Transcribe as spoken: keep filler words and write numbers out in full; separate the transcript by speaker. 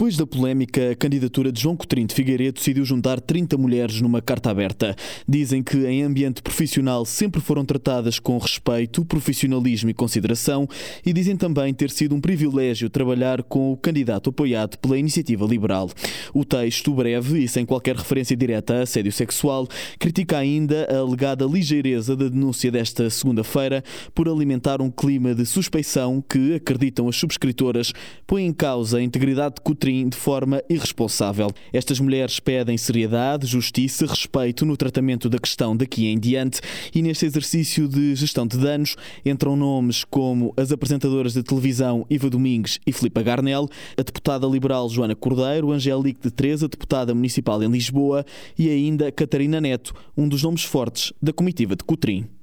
Speaker 1: Depois da polémica, a candidatura de João Coutinho de Figueiredo decidiu juntar trinta mulheres numa carta aberta. Dizem que em ambiente profissional sempre foram tratadas com respeito, profissionalismo e consideração e dizem também ter sido um privilégio trabalhar com o candidato apoiado pela Iniciativa Liberal. O texto, breve e sem qualquer referência direta a assédio sexual, critica ainda a alegada ligeireza da denúncia desta segunda-feira por alimentar um clima de suspeição que, acreditam as subscritoras, põe em causa a integridade de Coutinho de forma irresponsável. Estas mulheres pedem seriedade, justiça, respeito no tratamento da questão daqui em diante e neste exercício de gestão de danos entram nomes como as apresentadoras de televisão Iva Domingues e Filipa Garnel, a deputada liberal Joana Cordeiro, Angélique de Teresa, deputada municipal em Lisboa e ainda Catarina Neto, um dos nomes fortes da comitiva de Coutinho.